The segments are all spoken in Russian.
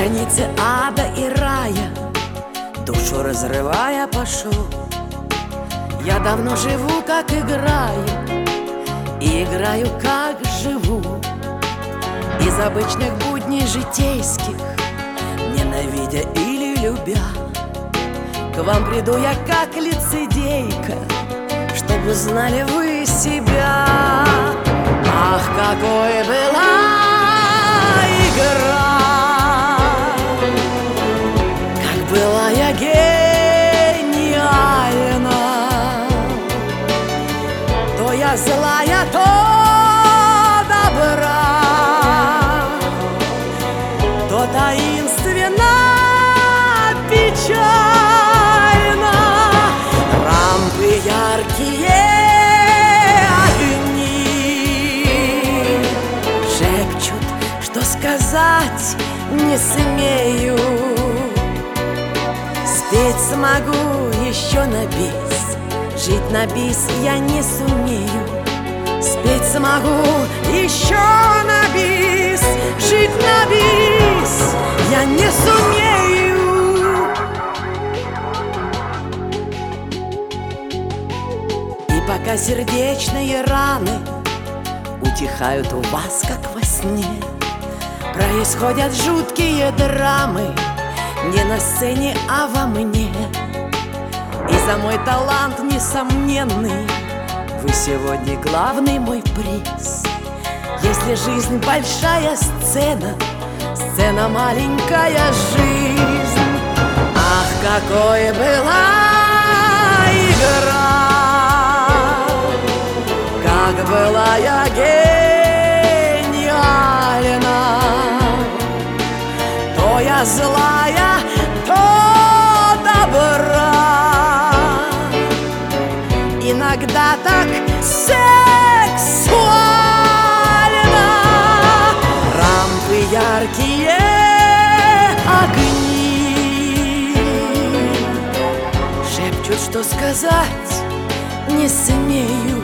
границы ада и рая, душу разрывая пошел. Я давно живу, как играю, и играю, как живу. Из обычных будней житейских, ненавидя или любя, к вам приду я, как лицедейка, чтобы знали вы себя. Ах, какой была игра, как была я гениальна. То я злая, то добра, то таинственно печально. Рампы яркие, огни шепчут, что сказать не смею. Спеть смогу еще на бис, жить на бис я не сумею. Спеть смогу еще на бис, жить на бис я не сумею. И пока сердечные раны утихают у вас, как во сне, происходят жуткие драмы не на сцене, а во мне. И за мой талант несомненный вы сегодня главный мой приз. Если жизнь большая сцена, сцена маленькая жизнь. Ах, какой была игра, как была я гениальна. То я злая, то добра, иногда так сексуально. Рампы яркие, огни шепчут, что сказать не смею.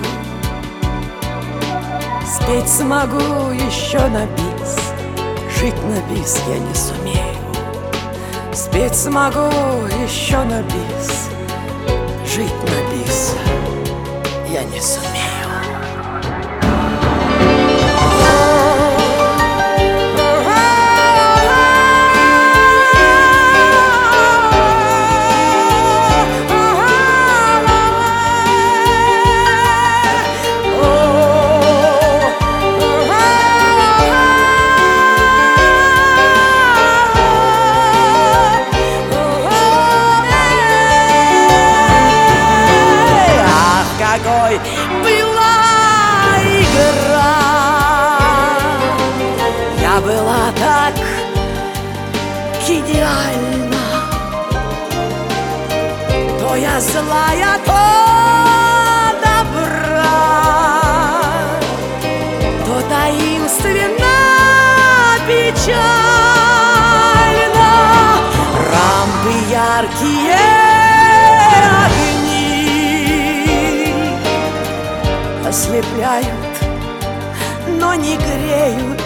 Спеть смогу еще на бис, жить на бис я не сумею. Спеть смогу еще на бис, жить на бис я не сумею. Какой была игра, я была так идеальна. То я злая, то добра, то таинственно печально. Рампы яркие, ослепляют, но не греют.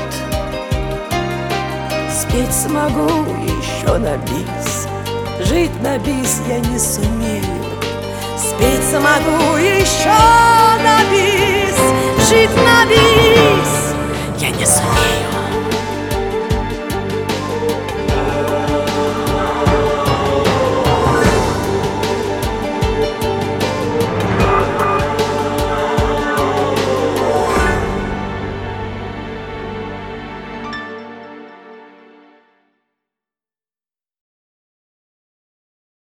Спеть смогу еще на бис, жить на бис я не сумею. Спеть смогу еще